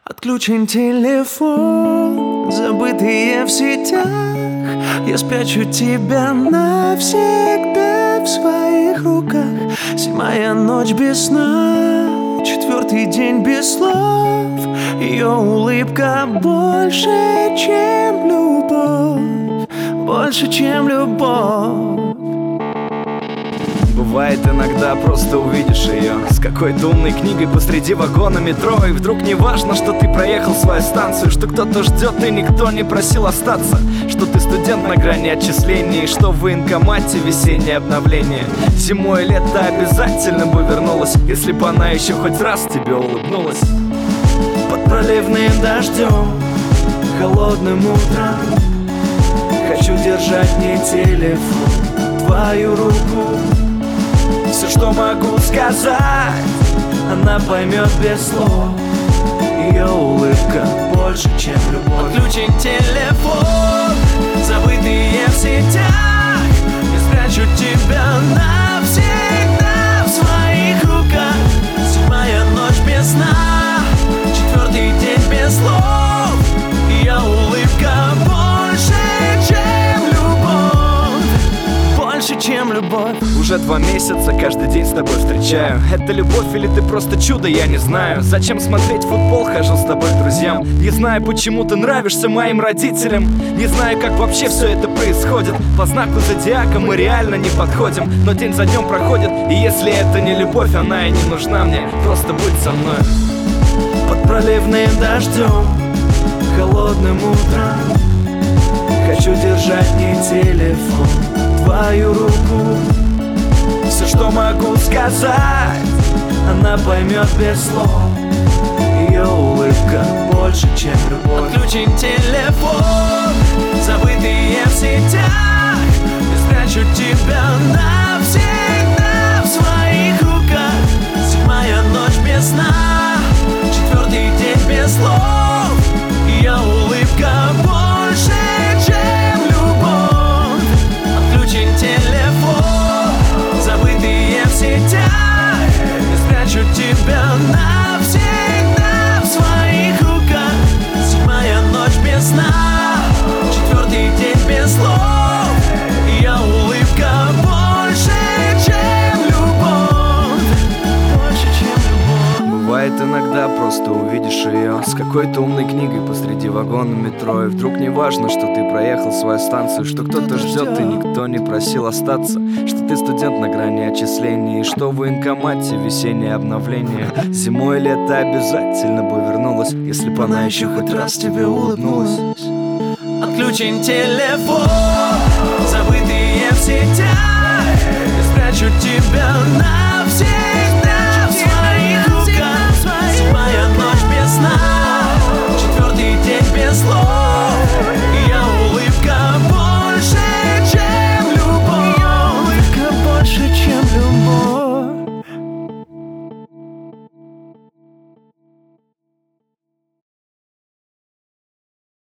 Отключен телефон, забытые в сетях. Я спрячу тебя навсегда в своих руках. Седьмая ночь без сна, четвертый день без слов. Ее улыбка больше, чем любовь, больше, чем любовь. Бывает иногда просто увидишь ее с какой-то умной книгой посреди вагона метро. И вдруг не важно, что ты проехал свою станцию, что кто-то ждет и никто не просил остаться, что ты студент на грани отчислений, и что в военкомате весеннее обновление. Зимой и лето обязательно бы вернулась, если бы она еще хоть раз тебе улыбнулась. Под проливным дождем, холодным утром хочу держать не телефон, твою руку. Все, что могу сказать, она поймет без слов. Ее улыбка больше, чем любовь. Отключен телефон, забытые в сетях. Я спрячу тебя навсегда в своих руках. Седьмая ночь без сна, четвертый день без слов. Ее улыбка больше, чем любовь, больше, чем любовь. Уже 2 месяца каждый день с тобой встречаю. Это любовь или ты просто чудо, я не знаю. Зачем смотреть футбол, хожу с тобой к друзьям. Не знаю, почему ты нравишься моим родителям. Не знаю, как вообще все это происходит. По знаку зодиака мы реально не подходим, но день за днем проходит. И если это не любовь, она и не нужна мне. Просто будь со мной. Под проливным дождем, холодным утром хочу держать не телефон, твою руку. Все, что могу сказать, она поймет без слов. Ее улыбка больше, чем любовь. Отключен телефон, забытые в сетях. Я спрячу тебя навсегда в своих руках. Седьмая ночь без сна, четвертый день без слов. Ее улыбка больше, чем любовь. Отключен телефон, забытые в сетях. Я спрячу тебя навсегда в своих руках. Седьмая ночь без сна, четвертый день без слов. Ее улыбка больше, чем любовь, больше, чем любовь. Бывает иногда просто увидишь ее с какой-то умной книгой посреди вагона метро. И вдруг не важно, что ты проехал свою станцию, что кто-то ждет и никто не просил остаться, что ты студент на грани отчислений, и что в военкомате весеннее обновление. Зимой и лето обязательно бы вернулась, если бы она еще хоть раз тебе улыбнулась. Отключен телефон,